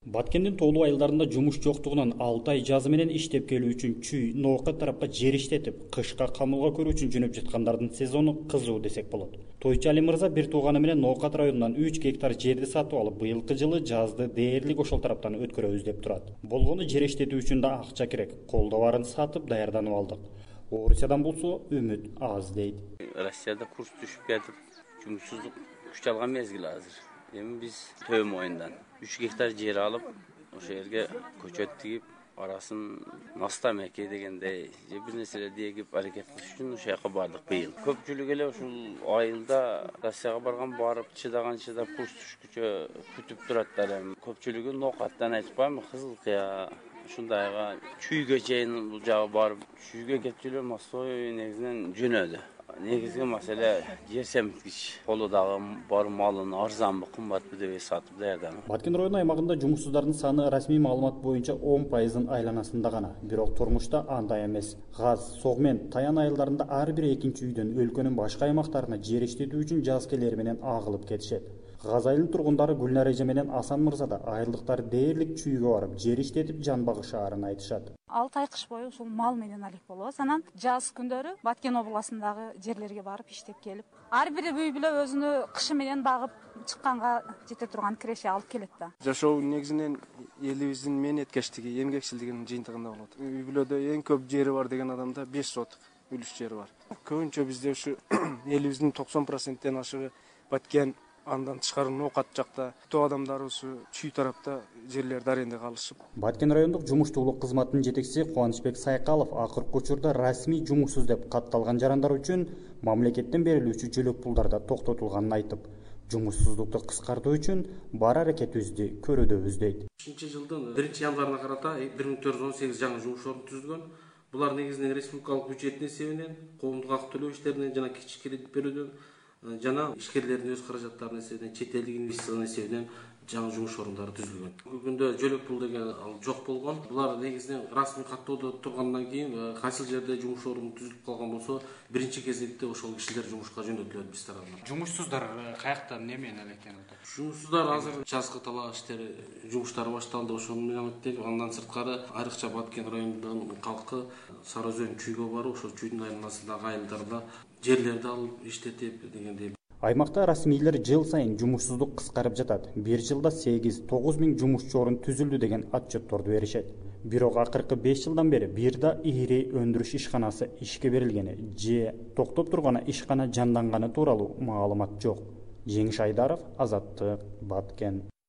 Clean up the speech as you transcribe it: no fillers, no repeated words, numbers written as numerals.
Баткендин тоолуу айылдарында жумуш жоктугунан 6 ай жазы менен иштеп келүү үчүн чүй, ноокат тарапка жер иштетип, кышка камылга көрүү үчүн жөнөп жаткандардын сезону кызуу десек болот. Тойчу Али мырза бир тууганы менен Ноокат районунан 3 гектар жерди сатып алып, быйылкы жылы жазды дээрлик ошол тараптан өткөрөбүз деп турат. Болгону жер иштетүү үчүн да акча керек. Колдо баарын сатып даярданып алдык. Орусиядан болсо үмүт аз дейт. Россияда курс түшүп кетип, жумушсуздук күч алган мезгил азыр. Эми биз Төө моюндан 3 гектар жер алып, ошол жерге көчөт тигип, арасын настамеке дегендей, же бир нерселерди эгип аракет кылыш үчүн ошол жака бардык быйыл. Көпчүлүк эле ушул айылда Россияга барган, барып чыдап курс түшкүчө күтүп тураттар. Эми көпчүлүгү ноокаттан айтпайбы, Кызылкыя ушундайга чүйгө чейин бул жагы барып, чүйгө кетип жүрүп мостой негизинен жөнөдү. Негизги маселе жер семиткич. Колу дагы бар малын арзанбы, кымбатпы деп сатып даярданып. Баткен району аймагында жумушсуздардын саны расмий маалымат боюнча 10% айланасында гана. Бирок турмушта андай эмес. Газ, Согмен, Таян айылдарында ар бир экинчи үйдөн өлкөнүн башка аймактарына жер иштетүү үчүн жаз келери менен агылып кетишет. Газ айылынын тургундары Гүлнар эже менен Асан мырза да айылдыктар дээрлик чүйгө барып жер иштетип жан багышаарын айтышат. 6 ай кыш бою ушул мал менен алек болобуз. Анан жаз күндөрү Баткен областындагы жерлерге барып иштеп келип, ар бир үй бүлө өзүнү кышы менен багып чыкканга жете турган киреше алып келет да. Жашоо негизинен элибиздин мээнеткечтиги, эмгекчилдигинин жыйынтыгында болот. Үй бүлөдө эң көп жери бар деген адамда 5 соток үлүш жери бар. Көбүнчө бизде ушу элибиздин 90%ден ашыгы Баткен, андан тышкары Ноокат жакта, тоо адамдарыбыз чүй тарапта жерлерди арендага алышып. Баткен райондук жумуштуулук кызматынын жетекчиси Кубанычбек Сайкалов акыркы учурда расмий жумушсуз деп катталган жарандар үчүн мамлекеттен берилүүчү жөлөк пулдарда токтотулганын айтып, жумушсуздукту кыскартуу үчүн бар аракетибизди көрүүдөбүз дейт. 2000 жылдын 1-январына карата 1418 жаңы жумуш орун түзүлгөн. Булар негизинен республикалык бюджеттин эсебинен, коомдук акы төлөө иштеринен жана кичи кредит берүүдөн жана ишкерлердин өз каражаттарынын эсебинен, чет элдик инвестициянын эсебинен жаңы жумуш орундары түзүлгөн. Бүгүндө жөлөк пул деген ал жок болгон. Булар негизинен расмий каттоодо тургандан кийин кайсы жерде жумуш орун түзүлүп калган болсо, биринчи кезекте ошол кишилер жумушка жөнөтүлөт биз тарабынан. Жумушсуздар каяктан немен алектенип атат? Жумушсуздар азыр жазгы талаа иштери жумуштары башталды, ошону менен алектенип, андан сырткары айрыкча Баткен районунун калкы Сары Өзөн чүйгө барып, ошол чүйдүн айланасындагы айылдарда жерлерди алып иштетип дегендей. Аймакта расмийлер жыл сайын жумушсуздук кыскарып жатат. Бир жылда 8-9 миң жумушчу орун түзүлдү деген отчетторду беришет. Бирок акыркы 5 жылдан бери бир да ири өндүрүш ишканасы ишке берилгени же токтоп турган ишкана жанданганы тууралуу маалымат жок. Жеңиш Айдаров, Азаттык, Баткен.